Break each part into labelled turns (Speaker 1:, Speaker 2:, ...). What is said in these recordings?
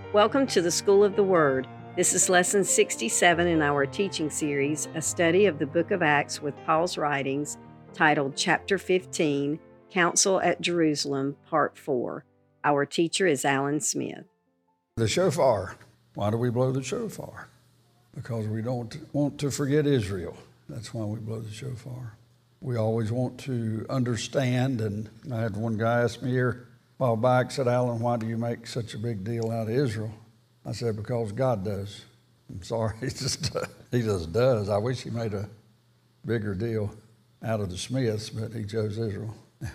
Speaker 1: Welcome to the School of the Word. This is Lesson 67 in our teaching series, a study of the book of Acts with Paul's writings, titled Chapter 15, Council at Jerusalem, Part 4. Our teacher is Alan Smith.
Speaker 2: The shofar. Why do we blow the shofar? Because we don't want to forget Israel. That's why we blow the shofar. We always want to understand, and I had one guy ask me here a while back, said, Alan, why do you make such a big deal out of Israel? I said, because God does. I'm sorry, he just does. I wish he made a bigger deal out of the Smiths, but he chose Israel.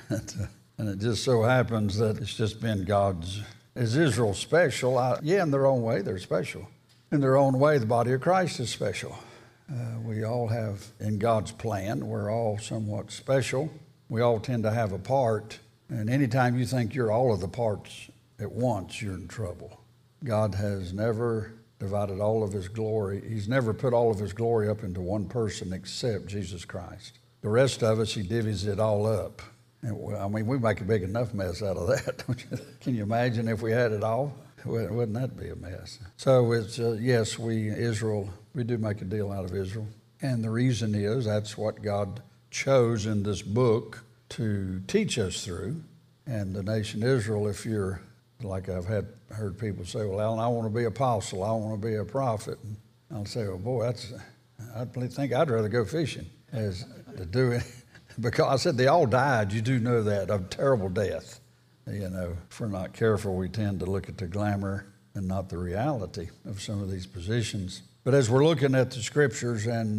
Speaker 2: And it just so happens that it's just been God's. Is Israel special? Yeah, in their own way, they're special. In their own way, the body of Christ is special. We all have, in God's plan, we're all somewhat special. We all tend to have a part. And anytime you think you're all of the parts at once, you're in trouble. God has never divided all of his glory. He's never put all of his glory up into one person except Jesus Christ. The rest of us, he divvies it all up. And, I mean, we make a big enough mess out of that. Can you imagine if we had it all? Wouldn't that be a mess? So it's, yes, Israel, we do make a deal out of Israel. And the reason is that's what God chose in this book to teach us through. And the nation Israel, if you're, like I've heard people say, well, Alan, I want to be apostle, I want to be a prophet. And I'll say, well, boy, I think I'd rather go fishing as to do it. Because I said they all died, you do know that, of terrible death. You know, if we're not careful, we tend to look at the glamour and not the reality of some of these positions. But as we're looking at the scriptures, and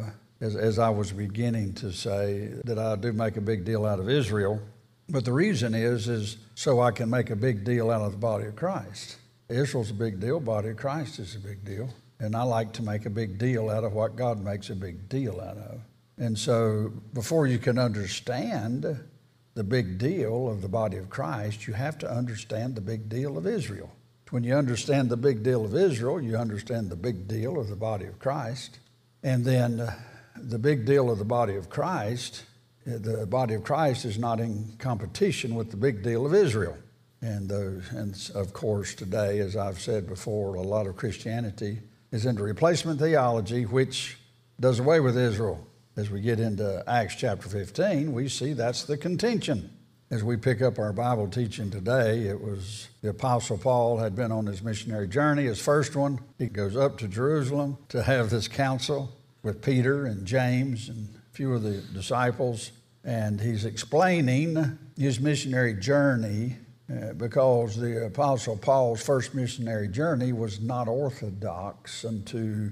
Speaker 2: as I was beginning to say, that I do make a big deal out of Israel, but the reason is so I can make a big deal out of the body of Christ. Israel's a big deal, body of Christ is a big deal. And I like to make a big deal out of what God makes a big deal out of. And so before you can understand the big deal of the body of Christ, you have to understand the big deal of Israel. When you understand the big deal of Israel, you understand the big deal of the body of Christ. And then the big deal of the body of Christ is not in competition with the big deal of Israel. And of course today, as I've said before, a lot of Christianity is into replacement theology, which does away with Israel. As we get into Acts chapter 15, we see that's the contention. As we pick up our Bible teaching today, it was the Apostle Paul had been on his missionary journey, his first one. He goes up to Jerusalem to have this council with Peter and James and a few of the disciples. And he's explaining his missionary journey because the Apostle Paul's first missionary journey was not orthodox to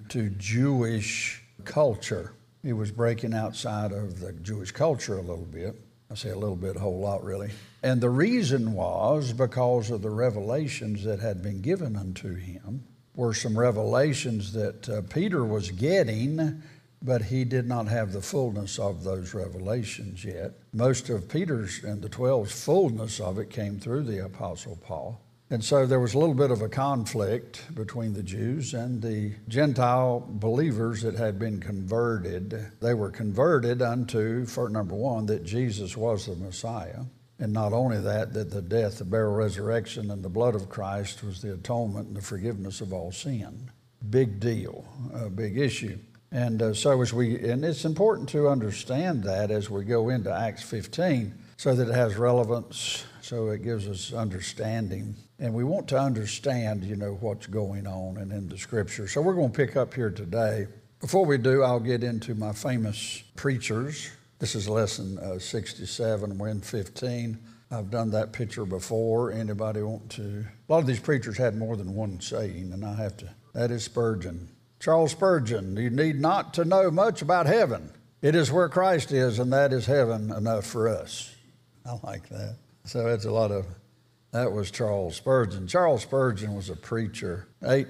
Speaker 2: Jewish culture. He was breaking outside of the Jewish culture a little bit. I say a little bit, a whole lot really. And the reason was because of the revelations that had been given unto him were some revelations that Peter was getting, but he did not have the fullness of those revelations yet. Most of Peter's and the 12's fullness of it came through the Apostle Paul. And so there was a little bit of a conflict between the Jews and the Gentile believers that had been converted. They were converted unto, for number one, that Jesus was the Messiah. And not only that the death, the burial, resurrection, and the blood of Christ was the atonement and the forgiveness of all sin. Big deal, a big issue. And so and it's important to understand that as we go into Acts 15 so that it has relevance, so it gives us understanding. And we want to understand, what's going on and in the scripture. So we're going to pick up here today. Before we do, I'll get into my famous preachers. This is lesson 67. We're in 15. I've done that picture before. Anybody want to? A lot of these preachers had more than one saying, and I have to. That is Spurgeon. Charles Spurgeon, you need not to know much about heaven. It is where Christ is, and that is heaven enough for us. I like that. So it's that was Charles Spurgeon. Charles Spurgeon was a preacher,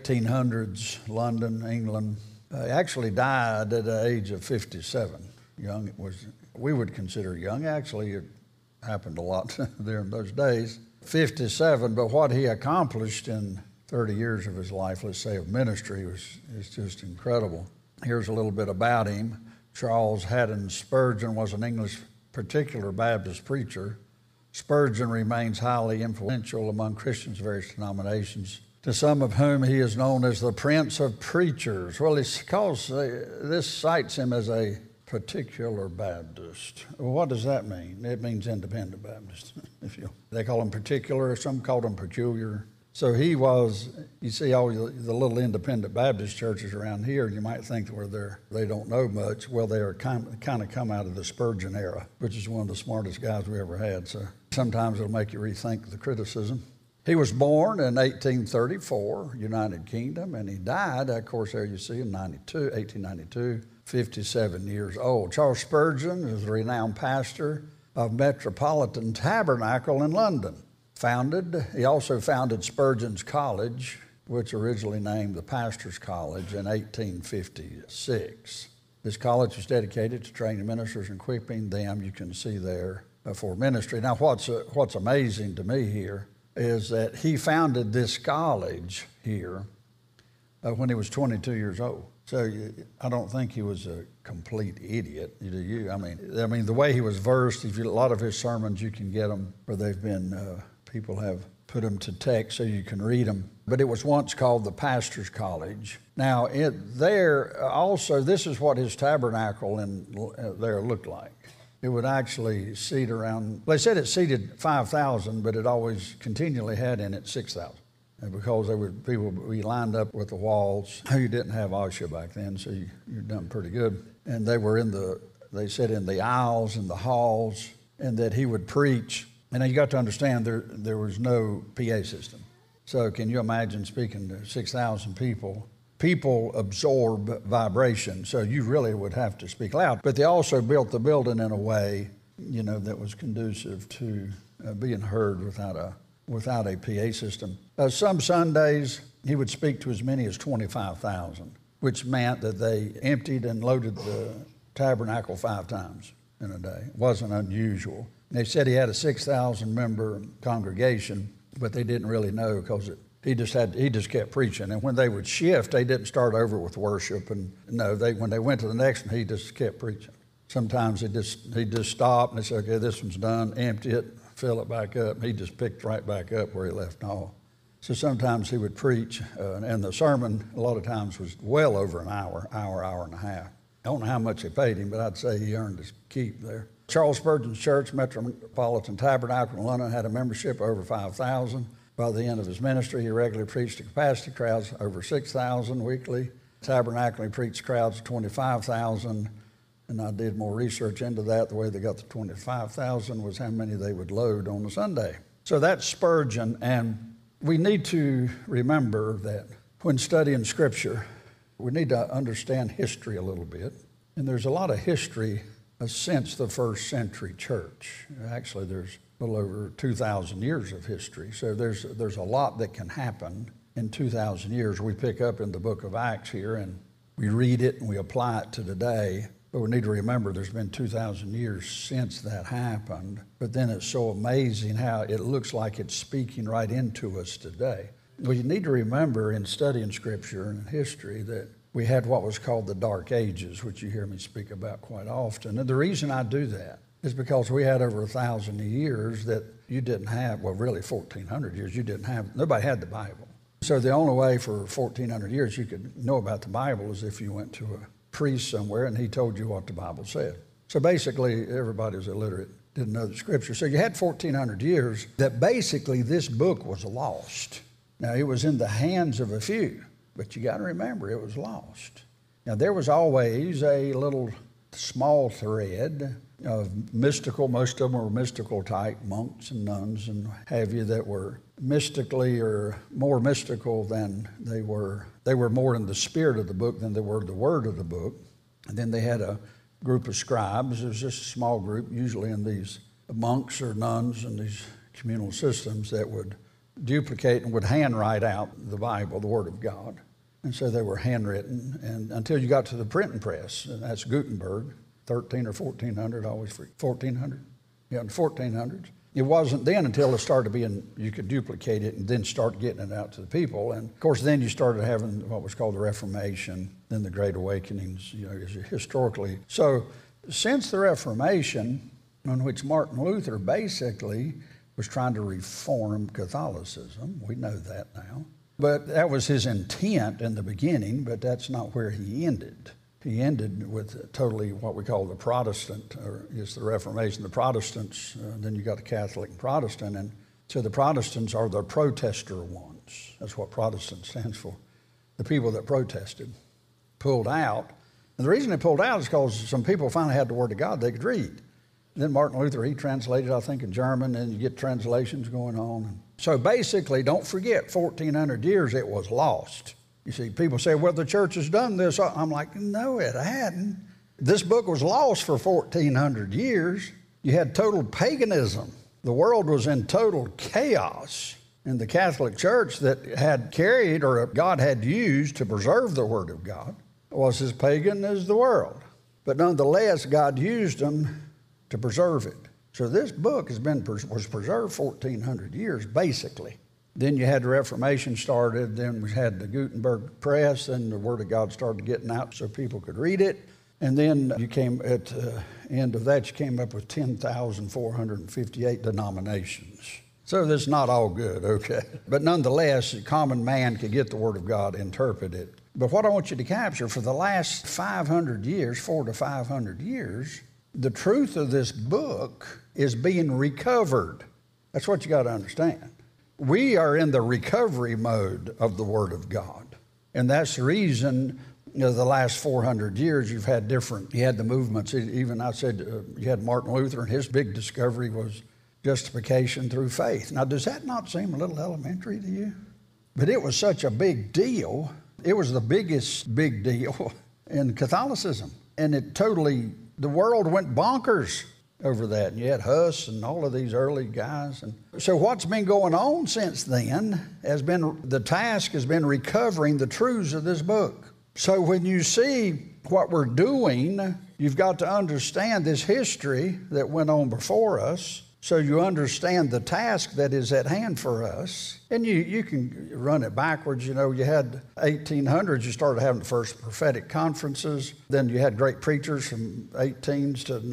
Speaker 2: 1800s, London, England. He actually died at the age of 57. Young, we would consider young. Actually, it happened a lot during those days. 57, but what he accomplished in 30 years of his life, let's say, of ministry is just incredible. Here's a little bit about him. Charles Haddon Spurgeon was an English particular Baptist preacher. Spurgeon remains highly influential among Christians of various denominations. to some of whom he is known as the Prince of Preachers. Well, it's because this cites him as a particular Baptist. Well, what does that mean? It means independent Baptist. They call him particular, some called him peculiar. So he was, you see all the little independent Baptist churches around here, you might think they don't know much. Well, they are kind of come out of the Spurgeon era, which is one of the smartest guys we ever had. So sometimes it'll make you rethink the criticism. He was born in 1834, United Kingdom, and he died, of course, there you see, in 1892, 57 years old. Charles Spurgeon is a renowned pastor of Metropolitan Tabernacle in London. He also founded Spurgeon's College, which originally named the Pastor's College in 1856. This college was dedicated to training ministers and equipping them, you can see there, for ministry. Now, what's amazing to me here is that he founded this college here when he was 22 years old. So I don't think he was a complete idiot, do you? I mean, the way he was versed, a lot of his sermons, you can get them where they've been, people have put them to text so you can read them. But it was once called the Pastor's College. Now, this is what his tabernacle there looked like. It would actually seat around, they said it seated 5,000, but it always continually had in it 6,000. Because people would be lined up with the walls. You didn't have OSHA back then, so you're done pretty good. And they were they said in the aisles and the halls, and that he would preach. And you got to understand there was no PA system. So can you imagine speaking to 6,000 people? People absorb vibration, so you really would have to speak loud. But they also built the building in a way, that was conducive to being heard without a PA system. Some Sundays, he would speak to as many as 25,000, which meant that they emptied and loaded the tabernacle 5 times in a day. It wasn't unusual. They said he had a 6,000-member congregation, but they didn't really know because he just kept preaching. And when they would shift, they didn't start over with worship. And when they went to the next one, he just kept preaching. Sometimes he'd just stop and they said, okay, this one's done, empty it, fill it back up. He just picked right back up where he left off. So sometimes he would preach, and the sermon a lot of times was well over an hour and a half. I don't know how much they paid him, but I'd say he earned his keep there. Charles Spurgeon's Church, Metropolitan Tabernacle in London, had a membership of over 5,000. By the end of his ministry, he regularly preached to capacity crowds over 6,000 weekly. Tabernacle, he preached crowds of 25,000. And I did more research into that. The way they got the 25,000 was how many they would load on a Sunday. So that's Spurgeon, and we need to remember that when studying Scripture, we need to understand history a little bit. And there's a lot of history since the first century church. Actually, there's a little over 2,000 years of history. So there's a lot that can happen in 2,000 years. We pick up in the book of Acts here, and we read it and we apply it to today. But we need to remember there's been 2,000 years since that happened. But then it's so amazing how it looks like it's speaking right into us today. Well, you need to remember in studying Scripture and history that we had what was called the Dark Ages, which you hear me speak about quite often. And the reason I do that is because we had over 1,000 years that you didn't have, well, really 1,400 years, nobody had the Bible. So the only way for 1,400 years you could know about the Bible is if you went to a priest somewhere and he told you what the Bible said. So basically everybody was illiterate, didn't know the Scripture. So you had 1,400 years that basically this book was lost. Now it was in the hands of a few, but you got to remember it was lost. Now there was always a little small thread of mystical, most of them were mystical type monks and nuns and have you that were mystically or more mystical than they were more in the spirit of the book than they were the word of the book. And then they had a group of scribes. It was just a small group, usually in these monks or nuns and these communal systems that would duplicate and would handwrite out the Bible, the Word of God. And so they were handwritten, and until you got to the printing press, and that's Gutenberg, 13 or 1400, always for 1400. Yeah, in the 1400s. It wasn't then until it started being, you could duplicate it and then start getting it out to the people. And of course, then you started having what was called the Reformation, then the Great Awakenings, historically. So since the Reformation, in which Martin Luther basically was trying to reform Catholicism, we know that now. But that was his intent in the beginning, but that's not where he ended. He ended with totally what we call the Protestant, or is the Reformation. The Protestants, then you got the Catholic and Protestant, and so the Protestants are the protester ones. That's what Protestant stands for. The people that protested, pulled out. And the reason they pulled out is because some people finally had the Word of God they could read. And then Martin Luther, he translated, I think, in German, and you get translations going on. So basically, don't forget, 1,400 years it was lost. You see, people say, well, the church has done this. I'm like, no, it hadn't. This book was lost for 1,400 years. You had total paganism. The world was in total chaos. And the Catholic Church that had carried, or God had used to preserve the Word of God, was as pagan as the world. But nonetheless, God used them to preserve it. So this book was preserved 1,400 years, basically. Then you had the Reformation started, then we had the Gutenberg press, and the Word of God started getting out so people could read it. And then you came, at the end of that, you came up with 10,458 denominations. So this is not all good, okay? But nonetheless, a common man could get the Word of God interpreted. But what I want you to capture, for the last 500 years, 400 to 500 years, the truth of this book is being recovered. That's what you got to understand. We are in the recovery mode of the Word of God. And that's the reason, the last 400 years you had the movements. Even I said, you had Martin Luther, and his big discovery was justification through faith. Now, does that not seem a little elementary to you? But it was such a big deal. It was the biggest big deal in Catholicism. And the world went bonkers over that. And you had Huss and all of these early guys. And so what's been going on since then the task has been recovering the truths of this book. So when you see what we're doing, you've got to understand this history that went on before us, so you understand the task that is at hand for us. And you can run it backwards. You had 1800s, you started having the first prophetic conferences. Then you had great preachers from 18s to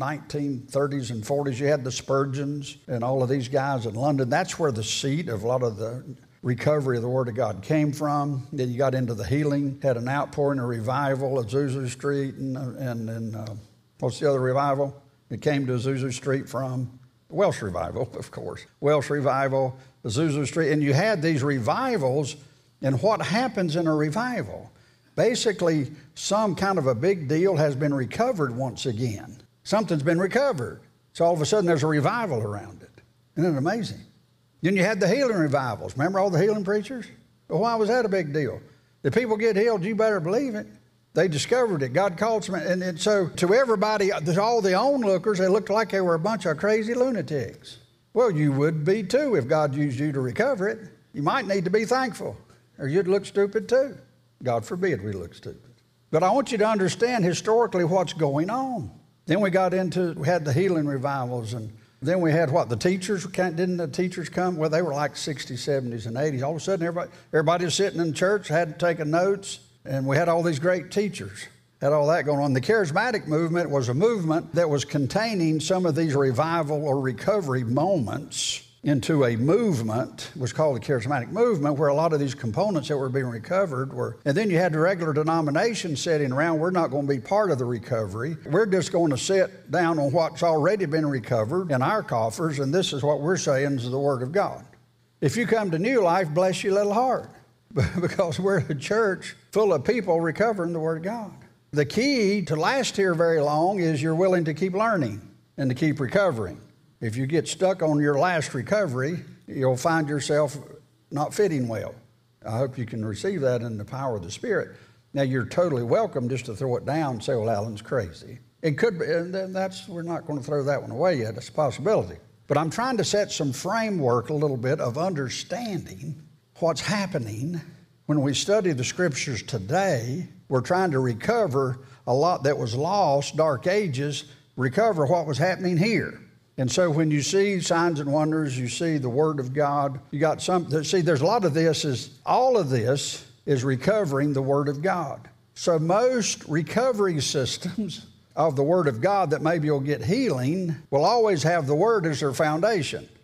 Speaker 2: 1930s and 40s. You had the Spurgeons and all of these guys in London. That's where the seat of a lot of the recovery of the Word of God came from. Then you got into the healing, had an outpouring, a revival at Azusa Street, and what's the other revival? It came to Azusa Street from Welsh Revival, of course. Welsh Revival, Azusa Street. And you had these revivals, and what happens in a revival? Basically, some kind of a big deal has been recovered once again. Something's been recovered. So all of a sudden there's a revival around it. Isn't it amazing? Then you had the healing revivals. Remember all the healing preachers? Well, why was that a big deal? Did people get healed? You better believe it. They discovered it. God called some, and so to everybody, all the onlookers, they looked like they were a bunch of crazy lunatics. Well, you would be too if God used you to recover it. You might need to be thankful, or you'd look stupid too. God forbid we look stupid. But I want you to understand historically what's going on. Then we had the healing revivals, and then we had the teachers. Didn't the teachers come? Well, they were like 60s, 70s, and 80s. All of a sudden, everybody was sitting in church, hadn't taken notes. And we had all these great teachers, had all that going on. The charismatic movement was a movement that was containing some of these revival or recovery moments into a movement. It was called the charismatic movement, where a lot of these components that were being recovered were. And then you had the regular denomination sitting around. We're not going to be part of the recovery. We're just going to sit down on what's already been recovered in our coffers, and this is what we're saying is the Word of God. If you come to New Life, bless your little heart. Because we're a church full of people recovering the Word of God. The key to last here very long is you're willing to keep learning and to keep recovering. If you get stuck on your last recovery, you'll find yourself not fitting well. I hope you can receive that in the power of the Spirit. Now, you're totally welcome just to throw it down and say, well, Alan's crazy. It could be, and we're not going to throw that one away yet. It's a possibility. But I'm trying to set some framework a little bit of understanding what's happening when we study the Scriptures today. We're trying to recover a lot that was lost, dark ages, recover what was happening here. And so when you see signs and wonders, you see the Word of God, you got there's a lot of all of this is recovering the Word of God. So most recovery systems of the Word of God that maybe you'll get healing will always have the Word as their foundation.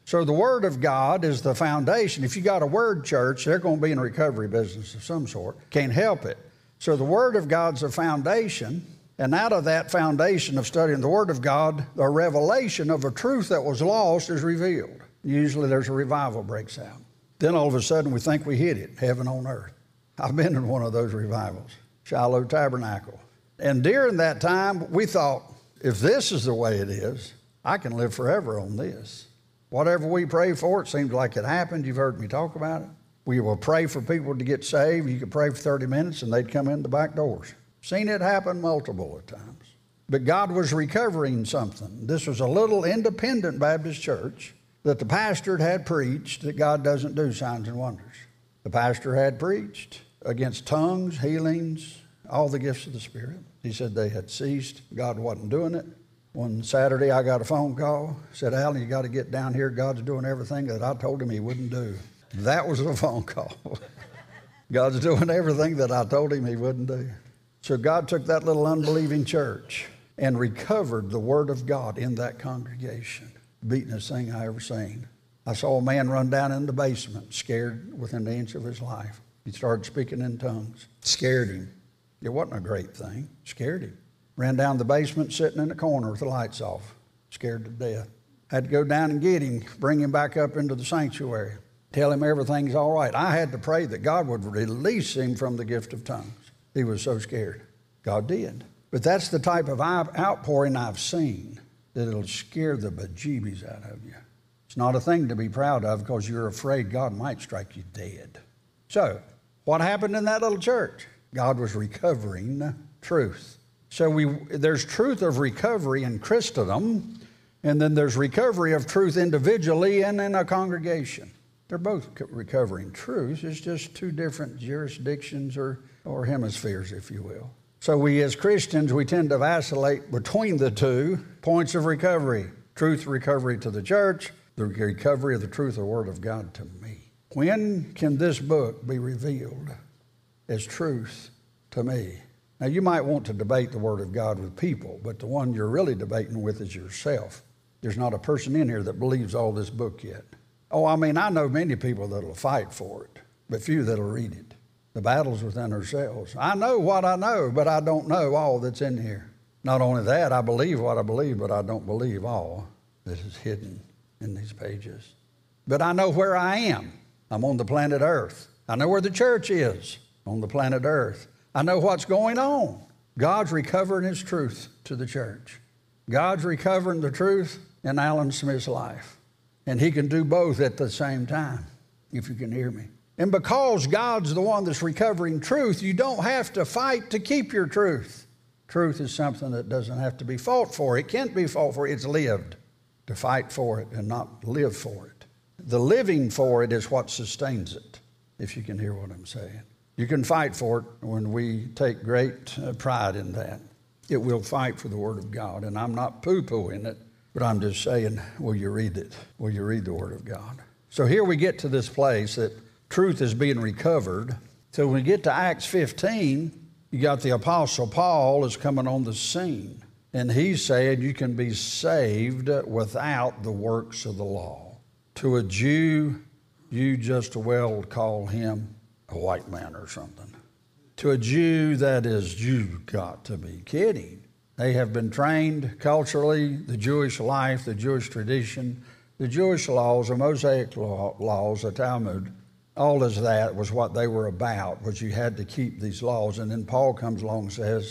Speaker 2: So the Word of God is the foundation. If you got a Word church, they're going to be in a recovery business of some sort. Can't help it. So the Word of God's a foundation, and out of that foundation of studying the Word of God, the revelation of a truth that was lost is revealed. Usually there's a revival breaks out. Then all of a sudden we think we hit it, heaven on earth. I've been in one of those revivals, Shiloh Tabernacle. And during that time, we thought, if this is the way it is, I can live forever on this. Whatever we pray for, it seems like it happened. You've heard me talk about it. We will pray for people to get saved. You could pray for 30 minutes and they'd come in the back doors. Seen it happen multiple times. But God was recovering something. This was a little independent Baptist church that the pastor had preached that God doesn't do signs and wonders. The pastor had preached against tongues, healings, all the gifts of the Spirit. He said they had ceased. God wasn't doing it. One Saturday, I got a phone call. Said, Alan, you got to get down here. God's doing everything that I told him he wouldn't do. That was a phone call. God's doing everything that I told him he wouldn't do. So God took that little unbelieving church and recovered the Word of God in that congregation. Beatingest thing I ever seen. I saw a man run down in the basement, scared within an inch of his life. He started speaking in tongues. Scared him. It wasn't a great thing. Scared him. Ran down the basement, sitting in the corner with the lights off, scared to death. Had to go down and get him, bring him back up into the sanctuary, tell him everything's all right. I had to pray that God would release him from the gift of tongues. He was so scared. God did. But that's the type of outpouring I've seen, that it'll scare the bejeebies out of you. It's not a thing to be proud of because you're afraid God might strike you dead. So, what happened in that little church? God was recovering truth. So there's truth of recovery in Christendom, and then there's recovery of truth individually and in a congregation. They're both recovering truth. It's just two different jurisdictions or hemispheres, if you will. So we as Christians, we tend to vacillate between the two points of recovery. Truth recovery to the church, the recovery of the truth of the Word of God to me. When can this book be revealed as truth to me? Now, you might want to debate the Word of God with people, but the one you're really debating with is yourself. There's not a person in here that believes all this book yet. Oh, I know many people that'll fight for it, but few that'll read it. The battle's within ourselves. I know what I know, but I don't know all that's in here. Not only that, I believe what I believe, but I don't believe all that is hidden in these pages. But I know where I am. I'm on the planet Earth. I know where the church is on the planet Earth. I know what's going on. God's recovering His truth to the church. God's recovering the truth in Alan Smith's life. And He can do both at the same time, if you can hear me. And because God's the one that's recovering truth, you don't have to fight to keep your truth. Truth is something that doesn't have to be fought for. It can't be fought for. It's lived. To fight for it and not live for it. The living for it is what sustains it, if you can hear what I'm saying. You can fight for it when we take great pride in that. It will fight for the Word of God. And I'm not poo-pooing it, but I'm just saying, will you read it? Will you read the Word of God? So here we get to this place that truth is being recovered. So when we get to Acts 15, you got the Apostle Paul is coming on the scene. And he said you can be saved without the works of the law. To a Jew, you just well call him a white man or something. To a Jew, that is, you've got to be kidding. They have been trained culturally, the Jewish life, the Jewish tradition, the Jewish laws, the Mosaic laws, the Talmud, all of that was what they were about, was you had to keep these laws. And then Paul comes along and says,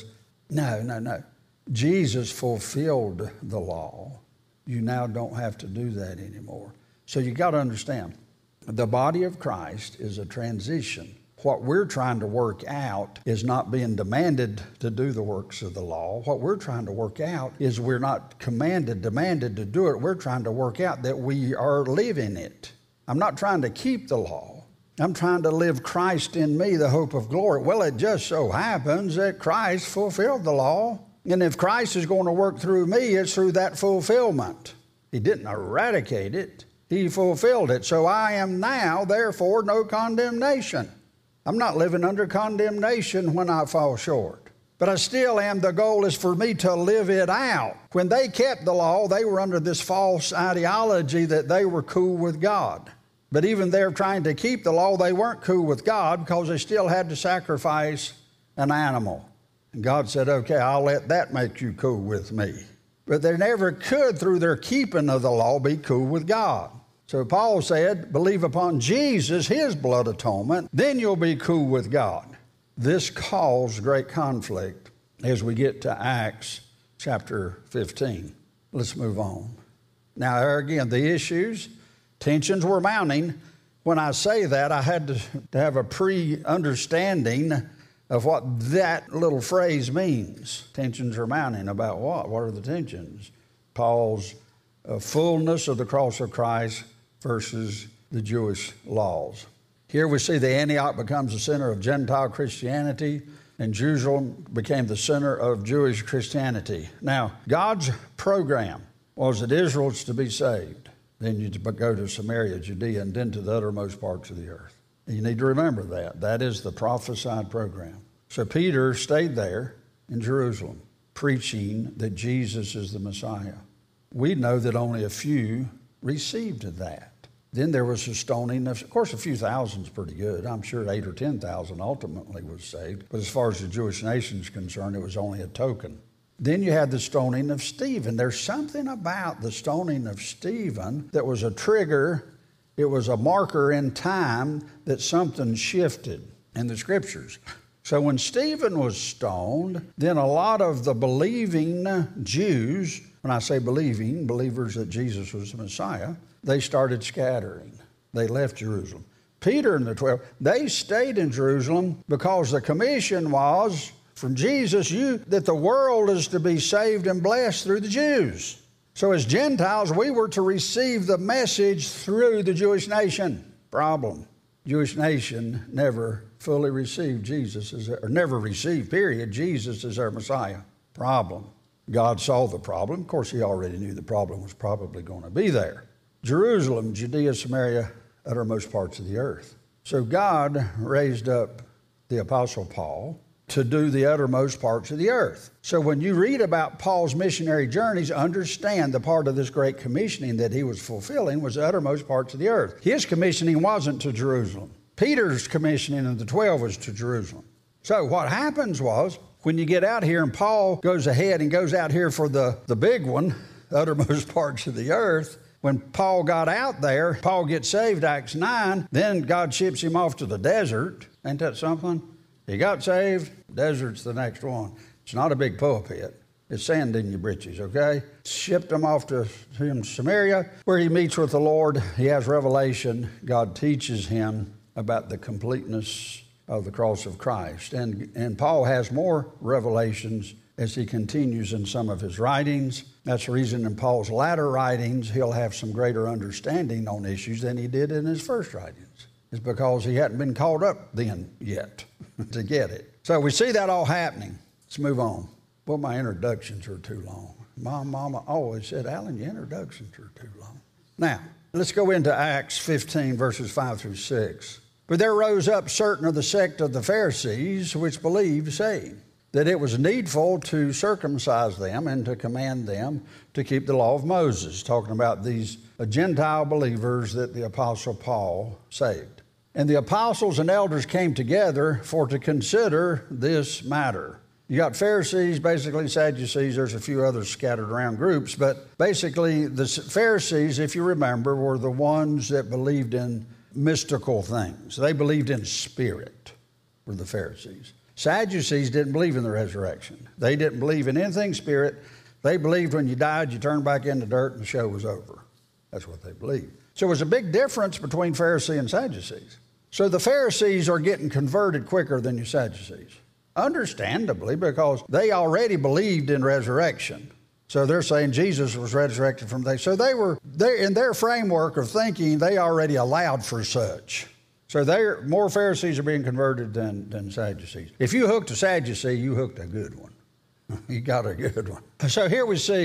Speaker 2: no. Jesus fulfilled the law. You now don't have to do that anymore. So you got to understand, the body of Christ is a transition. What we're trying to work out is not being demanded to do the works of the law. What we're trying to work out is we're not demanded to do it. We're trying to work out that we are living it. I'm not trying to keep the law. I'm trying to live Christ in me, the hope of glory. Well, it just so happens that Christ fulfilled the law. And if Christ is going to work through me, it's through that fulfillment. He didn't eradicate it. He fulfilled it. So I am now, therefore, no condemnation. I'm not living under condemnation when I fall short. but I still am. The goal is for me to live it out. When they kept the law, they were under this false ideology that they were cool with God. But even they're trying to keep the law, they weren't cool with God because they still had to sacrifice an animal. And God said, okay, I'll let that make you cool with me. But they never could, through their keeping of the law, be cool with God. So Paul said, believe upon Jesus, his blood atonement, then you'll be cool with God. This caused great conflict as we get to Acts chapter 15. Let's move on. Now, there again, the issues, tensions were mounting. When I say that, I had to have a pre-understanding of what that little phrase means. Tensions are mounting. About what? What are the tensions? Paul's fullness of the cross of Christ versus the Jewish laws. Here we see that Antioch becomes the center of Gentile Christianity, and Jerusalem became the center of Jewish Christianity. Now, God's program was that Israel was to be saved. Then you go to Samaria, Judea, and then to the uttermost parts of the earth. You need to remember that. That is the prophesied program. So Peter stayed there in Jerusalem, preaching that Jesus is the Messiah. We know that only a few received that. Then there was a stoning. Of course, a few thousand is pretty good. I'm sure 8,000 or 10,000 ultimately was saved. But as far as the Jewish nation is concerned, it was only a token. Then you had the stoning of Stephen. There's something about the stoning of Stephen that was a trigger. It was a marker in time that something shifted in the Scriptures. So when Stephen was stoned, then a lot of the believing Jews, when I say believing, believers that Jesus was the Messiah, they started scattering. They left Jerusalem. Peter and the 12, they stayed in Jerusalem because the commission was from Jesus, that the world is to be saved and blessed through the Jews. So as Gentiles, we were to receive the message through the Jewish nation. Problem. Jewish nation never fully received Jesus, or never received, period, Jesus as their Messiah. Problem. God saw the problem. Of course, he already knew the problem was probably going to be there. Jerusalem, Judea, Samaria, uttermost parts of the earth. So God raised up the Apostle Paul to do the uttermost parts of the earth. So when you read about Paul's missionary journeys, understand the part of this great commissioning that he was fulfilling was the uttermost parts of the earth. His commissioning wasn't to Jerusalem. Peter's commissioning of the 12 was to Jerusalem. So what happens was, when you get out here and Paul goes ahead and goes out here for the big one, the uttermost parts of the earth, when Paul got out there, Paul gets saved, Acts 9, then God ships him off to the desert. Ain't that something? He got saved, desert's the next one. It's not a big pulpit. It's sand in your britches, okay? Shipped him off to Samaria, where he meets with the Lord. He has revelation. God teaches him about the completeness of the cross of Christ. And Paul has more revelations as he continues in some of his writings. That's the reason in Paul's latter writings, he'll have some greater understanding on issues than he did in his first writings. It's because he hadn't been caught up then yet to get it. So we see that all happening. Let's move on. Well, my introductions are too long. My mama always said, Alan, your introductions are too long. Now, let's go into Acts 15, verses 5 through 6. But there rose up certain of the sect of the Pharisees which believed, saying that it was needful to circumcise them and to command them to keep the law of Moses, talking about these Gentile believers that the Apostle Paul saved. And the apostles and elders came together for to consider this matter. You got Pharisees, basically Sadducees, there's a few other scattered around groups, but basically the Pharisees, if you remember, were the ones that believed in mystical things. They believed in spirit, were the Pharisees. Sadducees didn't believe in the resurrection. They didn't believe in anything spirit. They believed when you died, you turned back into dirt and the show was over. That's what they believed. So there was a big difference between Pharisee and Sadducees. So the Pharisees are getting converted quicker than your Sadducees. Understandably, because they already believed in resurrection. So they're saying Jesus was resurrected from the. So they in their framework of thinking, they already allowed for such. So more Pharisees are being converted than Sadducees. If you hooked a Sadducee, you hooked a good one. You got a good one. So here we see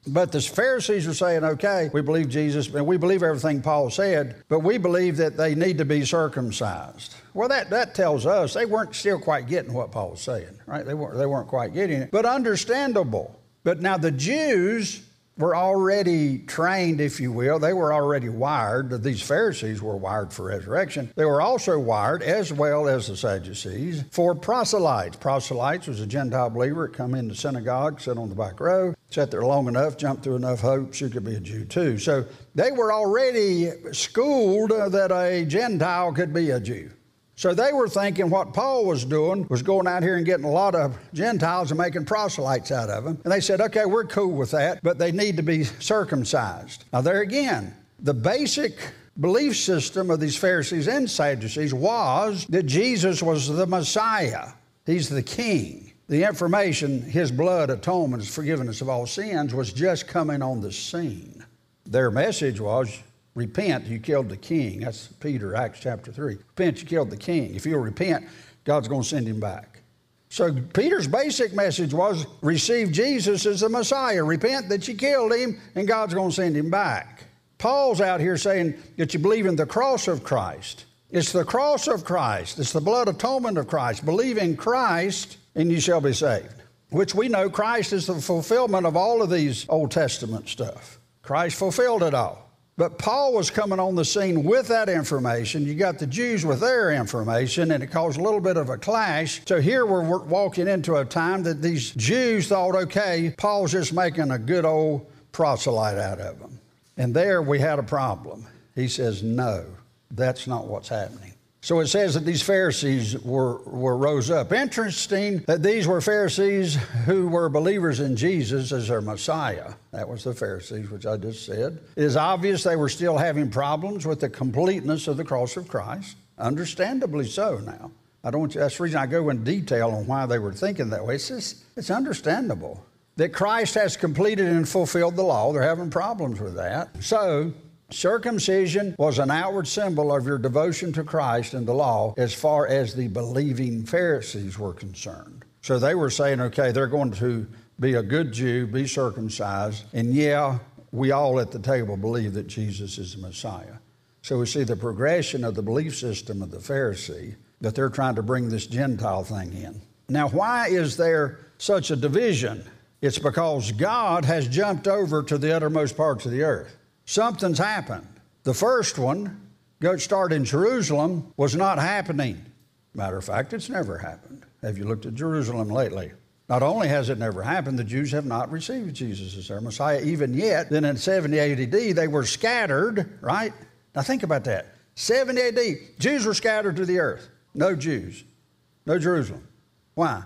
Speaker 2: But the Pharisees are saying, okay, we believe Jesus, and we believe everything Paul said, but we believe that they need to be circumcised. Well, that tells us they weren't still quite getting what Paul was saying, right? They weren't quite getting it, but understandable. But now the Jews were already trained, if you will. They were already wired. These Pharisees were wired for resurrection. They were also wired, as well as the Sadducees, for proselytes. Proselytes was a Gentile believer that come into synagogue, sit on the back row, sat there long enough, jumped through enough hoops, you could be a Jew too. So they were already schooled that a Gentile could be a Jew. So they were thinking what Paul was doing was going out here and getting a lot of Gentiles and making proselytes out of them. And they said, okay, we're cool with that, but they need to be circumcised. Now there again, the basic belief system of these Pharisees and Sadducees was that Jesus was the Messiah. He's the King. The information, his blood, atonement, his forgiveness of all sins, was just coming on the scene. Their message was, repent, you killed the king. That's Peter, Acts chapter 3. Repent, you killed the king. If you'll repent, God's going to send him back. So Peter's basic message was, receive Jesus as the Messiah. Repent that you killed him, and God's going to send him back. Paul's out here saying that you believe in the cross of Christ. It's the cross of Christ. It's the blood atonement of Christ. Believe in Christ, and you shall be saved. Which we know Christ is the fulfillment of all of these Old Testament stuff. Christ fulfilled it all. But Paul was coming on the scene with that information. You got the Jews with their information, and it caused a little bit of a clash. So here we're walking into a time that these Jews thought, okay, Paul's just making a good old proselyte out of them. And there we had a problem. He says, no, that's not what's happening. So it says that these Pharisees were rose up. Interesting that these were Pharisees who were believers in Jesus as their Messiah. That was the Pharisees, which I just said. It is obvious they were still having problems with the completeness of the cross of Christ. Understandably so now. That's the reason I go in detail on why they were thinking that way. It's understandable that Christ has completed and fulfilled the law. They're having problems with that. So circumcision was an outward symbol of your devotion to Christ and the law as far as the believing Pharisees were concerned. So they were saying, okay, they're going to be a good Jew, be circumcised, and yeah, we all at the table believe that Jesus is the Messiah. So we see the progression of the belief system of the Pharisee, that they're trying to bring this Gentile thing in. Now, why is there such a division? It's because God has jumped over to the uttermost parts of the earth. Something's happened. The first one, go start in Jerusalem, was not happening. Matter of fact, it's never happened. Have you looked at Jerusalem lately? Not only has it never happened, the Jews have not received Jesus as their Messiah even yet. Then in 70 AD, they were scattered, right? Now think about that. 70 AD, Jews were scattered to the earth. No Jews. No Jerusalem. Why?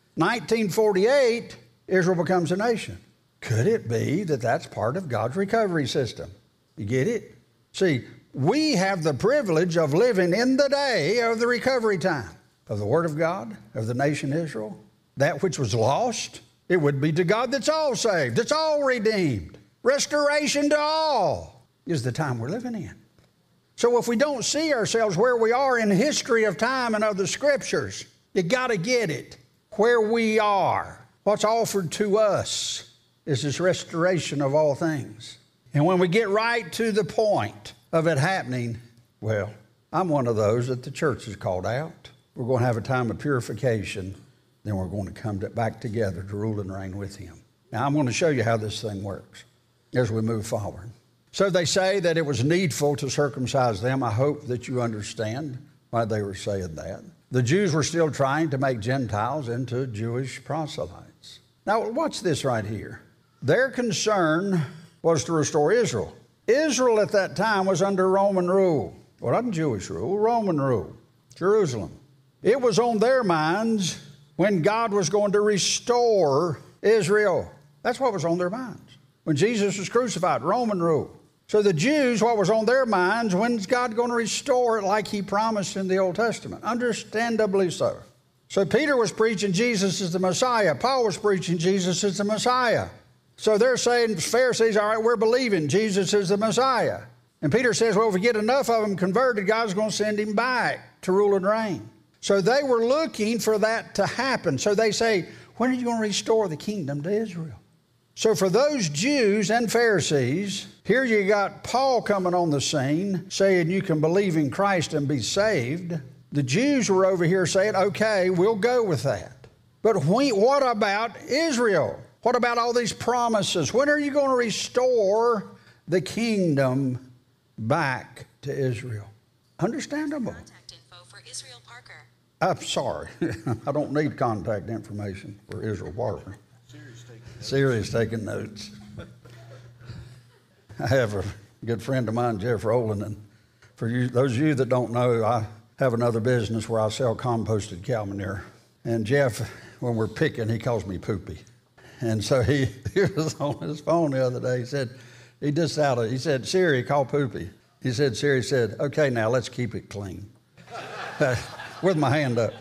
Speaker 2: 1948, Israel becomes a nation. Could it be that that's part of God's recovery system? You get it? See, we have the privilege of living in the day of the recovery time of the Word of God, of the nation Israel. That which was lost, it would be to God that's all saved, that's all redeemed. Restoration to all is the time we're living in. So if we don't see ourselves where we are in the history of time and of the Scriptures, you got to get it. Where we are, what's offered to us is this restoration of all things. And when we get right to the point of it happening, well, I'm one of those that the church has called out. We're going to have a time of purification, then we're going to come back together to rule and reign with Him. Now, I'm going to show you how this thing works as we move forward. So they say that it was needful to circumcise them. I hope that you understand why they were saying that. The Jews were still trying to make Gentiles into Jewish proselytes. Now, watch this right here. Their concern was to restore Israel. Israel at that time was under Roman rule. Well, not Jewish rule, Roman rule. Jerusalem. It was on their minds when God was going to restore Israel. That's what was on their minds. When Jesus was crucified, Roman rule. So the Jews, what was on their minds, when's God going to restore it like He promised in the Old Testament? Understandably so. So Peter was preaching Jesus is the Messiah. Paul was preaching Jesus is the Messiah. So they're saying, Pharisees, all right, we're believing Jesus is the Messiah. And Peter says, well, if we get enough of them converted, God's going to send Him back to rule and reign. So they were looking for that to happen. So they say, when are you going to restore the kingdom to Israel? So for those Jews and Pharisees, here you got Paul coming on the scene saying you can believe in Christ and be saved. The Jews were over here saying, okay, we'll go with that. But what about Israel? What about all these promises? When are you going to restore the kingdom back to Israel? Understandable.
Speaker 3: Contact info for Israel Parker.
Speaker 2: I'm sorry. I don't need contact information for Israel Parker. Siri's taking notes. I have a good friend of mine, Jeff Rowland, and for you, those of you that don't know, I have another business where I sell composted cow manure. And Jeff, when we're picking, he calls me Poopy. And so he was on his phone the other day. He said, he said, Siri, call Poopy. He said, Siri said, okay, now let's keep it clean. With my hand up.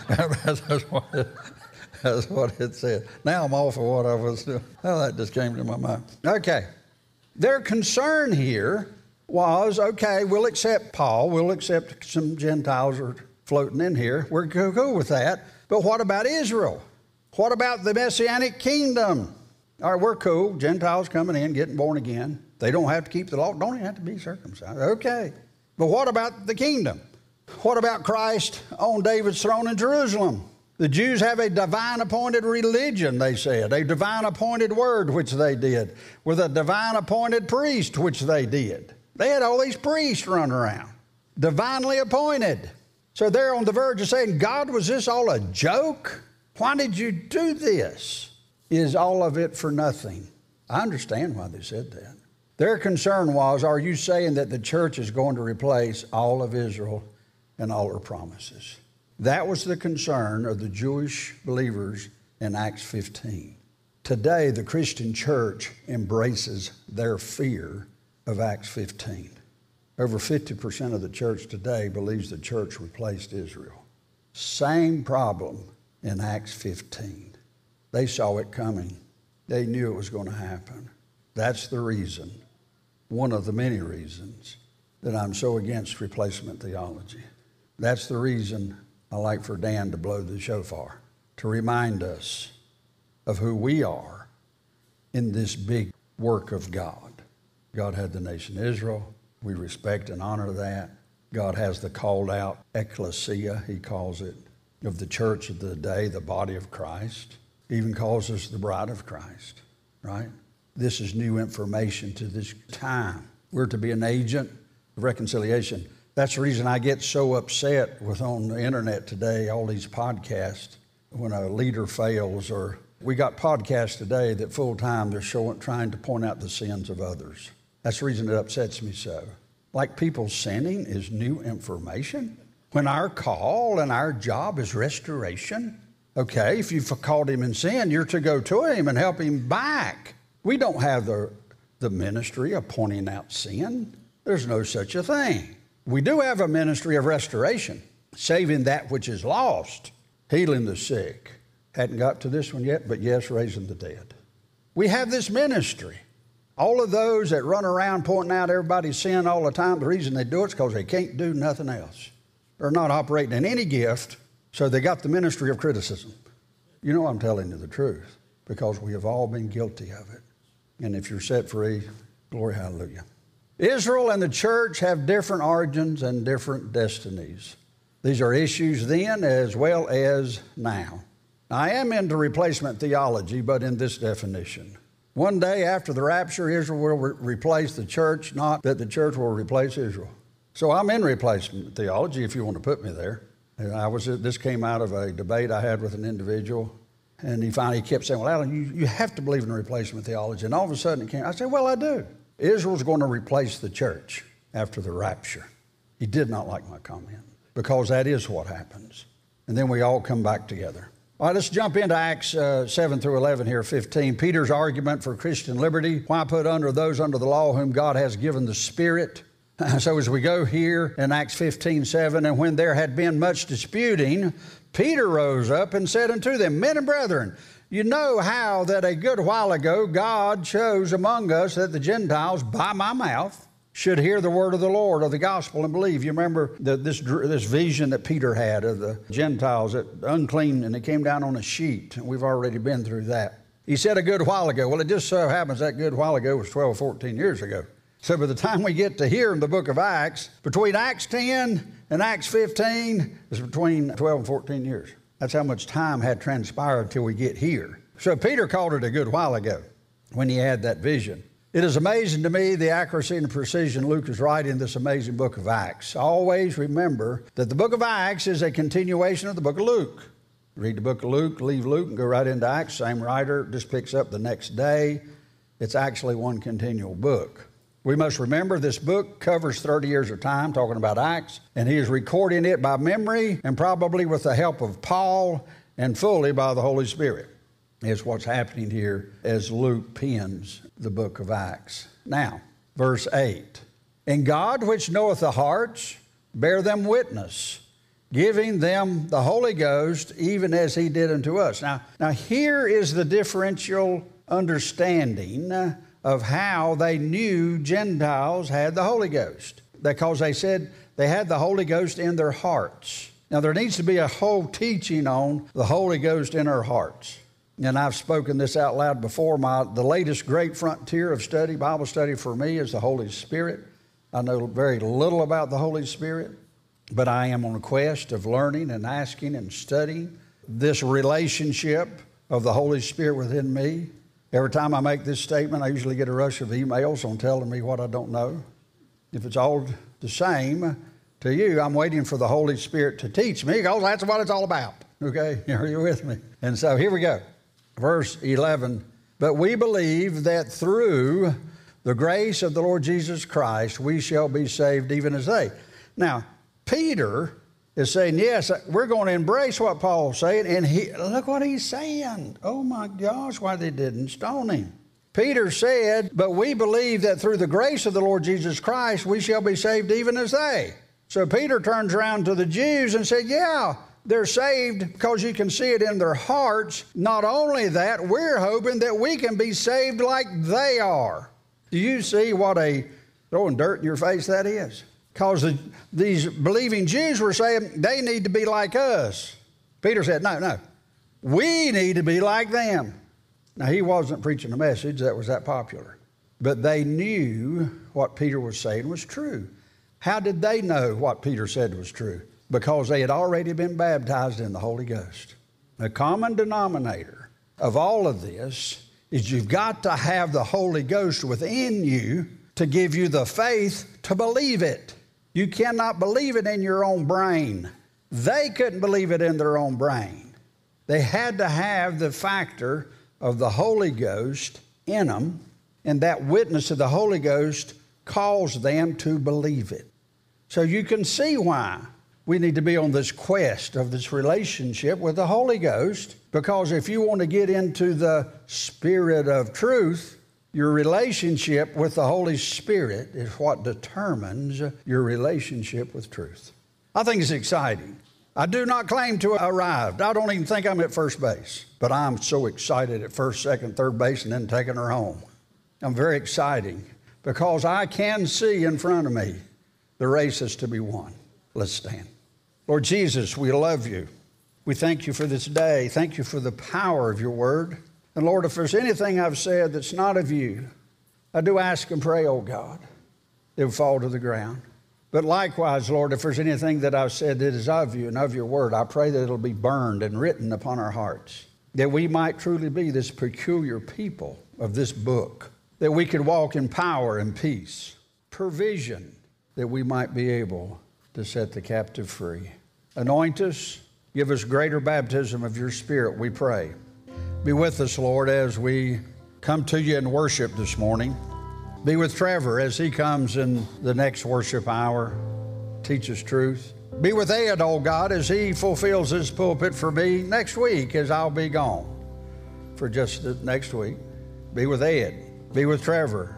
Speaker 2: That's what it said. Now I'm off of what I was doing. Oh, that just came to my mind. Okay. Their concern here was, okay, we'll accept Paul. We'll accept some Gentiles are floating in here. We're cool with that. But what about Israel? What about the Messianic kingdom? All right, we're cool. Gentiles coming in, getting born again. They don't have to keep the law. Don't even have to be circumcised. Okay. But what about the kingdom? What about Christ on David's throne in Jerusalem? The Jews have a divine appointed religion, they said, a divine appointed word, which they did, with a divine appointed priest, which they did. They had all these priests running around, divinely appointed. So they're on the verge of saying, God, was this all a joke? Why did you do this? Is all of it for nothing? I understand why they said that. Their concern was, are you saying that the church is going to replace all of Israel and all her promises? That was the concern of the Jewish believers in Acts 15. Today, the Christian church embraces their fear of Acts 15. Over 50% of the church today believes the church replaced Israel. Same problem in Acts 15. They saw it coming. They knew it was going to happen. That's the reason, one of the many reasons, that I'm so against replacement theology. That's the reason I like for Dan to blow the shofar, to remind us of who we are in this big work of God. God had the nation Israel. We respect and honor that. God has the called out ecclesia, he calls it, of the church of the day, the body of Christ. He even calls us the bride of Christ, right? This is new information to this time. We're to be an agent of reconciliation. That's the reason I get so upset with on the internet today, all these podcasts, when a leader fails, or we got podcasts today that full time they're trying to point out the sins of others. That's the reason it upsets me so. Like people sinning is new information when our call and our job is restoration. Okay, if you've called him in sin, you're to go to him and help him back. We don't have the ministry of pointing out sin. There's no such a thing. We do have a ministry of restoration, saving that which is lost, healing the sick. Hadn't got to this one yet, but yes, raising the dead. We have this ministry. All of those that run around pointing out everybody's sin all the time, the reason they do it is because they can't do nothing else. They're not operating in any gift, so they got the ministry of criticism. You know I'm telling you the truth, because we have all been guilty of it. And if you're set free, glory, hallelujah. Israel and the church have different origins and different destinies. These are issues then as well as now. I am into replacement theology, but in this definition. One day after the rapture, Israel will replace the church, not that the church will replace Israel. So I'm in replacement theology if you want to put me there. This came out of a debate I had with an individual, and he finally kept saying, well, Alan, you have to believe in replacement theology. And all of a sudden it came. I said, well, I do. Israel's going to replace the church after the rapture. He did not like my comment, because that is what happens. And then we all come back together. All right, let's jump into Acts 7 through 11 here, 15. Peter's argument for Christian liberty. Why put under those under the law whom God has given the Spirit? So as we go here in Acts 15:7, and when there had been much disputing, Peter rose up and said unto them, men and brethren, you know how that a good while ago God chose among us that the Gentiles by my mouth should hear the word of the Lord, of the gospel, and believe. You remember this vision that Peter had of the Gentiles, that unclean, and it came down on a sheet, and we've already been through that. He said a good while ago. Well, it just so happens that good while ago was 12 or 14 years ago. So by the time we get to here in the book of Acts, between Acts 10 and Acts 15 is between 12 and 14 years. That's how much time had transpired till we get here. So Peter called it a good while ago when he had that vision. It is amazing to me the accuracy and the precision Luke is writing in this amazing book of Acts. Always remember that the book of Acts is a continuation of the book of Luke. Read the book of Luke, leave Luke, and go right into Acts. Same writer, just picks up the next day. It's actually one continual book. We must remember this book covers 30 years of time, talking about Acts, and he is recording it by memory and probably with the help of Paul and fully by the Holy Spirit. Is what's happening here as Luke pens the book of Acts. Now, verse 8. And God, which knoweth the hearts, bear them witness, giving them the Holy Ghost, even as he did unto us. Now here is the differential understanding of how they knew Gentiles had the Holy Ghost, because they said they had the Holy Ghost in their hearts. Now, there needs to be a whole teaching on the Holy Ghost in our hearts. And I've spoken this out loud before. The latest great frontier of study, Bible study for me, is the Holy Spirit. I know very little about the Holy Spirit, but I am on a quest of learning and asking and studying this relationship of the Holy Spirit within me. Every time I make this statement, I usually get a rush of emails on telling me what I don't know. If it's all the same to you, I'm waiting for the Holy Spirit to teach me, because that's what it's all about. Okay? Are you with me? And so here we go. Verse 11. But we believe that through the grace of the Lord Jesus Christ, we shall be saved even as they. Now, Peter is saying, yes, we're going to embrace what Paul's saying. And look what he's saying. Oh my gosh, why they didn't stone him. Peter said, but we believe that through the grace of the Lord Jesus Christ, we shall be saved even as they. So Peter turns around to the Jews and said, yeah, they're saved because you can see it in their hearts. Not only that, we're hoping that we can be saved like they are. Do you see what a throwing dirt in your face that is? Because these believing Jews were saying they need to be like us. Peter said, no, we need to be like them. Now, he wasn't preaching a message that was that popular, but they knew what Peter was saying was true. How did they know what Peter said was true? Because they had already been baptized in the Holy Ghost. The common denominator of all of this is you've got to have the Holy Ghost within you to give you the faith to believe it. You cannot believe it in your own brain. They couldn't believe it in their own brain. They had to have the factor of the Holy Ghost in them, and that witness of the Holy Ghost caused them to believe it. So you can see why we need to be on this quest of this relationship with the Holy Ghost, because if you want to get into the Spirit of truth, your relationship with the Holy Spirit is what determines your relationship with truth. I think it's exciting. I do not claim to have arrived. I don't even think I'm at first base, but I'm so excited at first, second, third base, and then taking her home. I'm very exciting because I can see in front of me the race is to be won. Let's stand. Lord Jesus, we love you. We thank you for this day. Thank you for the power of your word. And Lord, if there's anything I've said that's not of you, I do ask and pray, oh God, it would fall to the ground. But likewise, Lord, if there's anything that I've said that is of you and of your word, I pray that it'll be burned and written upon our hearts, that we might truly be this peculiar people of this book, that we could walk in power and peace, provision, that we might be able to set the captive free. Anoint us, give us greater baptism of your Spirit, we pray. Be with us, Lord, as we come to you in worship this morning. Be with Trevor as he comes in the next worship hour. Teach us truth. Be with Ed, oh God, as he fulfills his pulpit for me next week, as I'll be gone for just the next week. Be with Ed. Be with Trevor.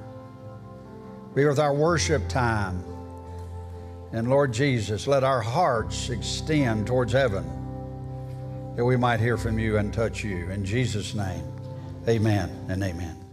Speaker 2: Be with our worship time. And Lord Jesus, let our hearts extend towards heaven, that we might hear from you and touch you. In Jesus' name, amen and amen.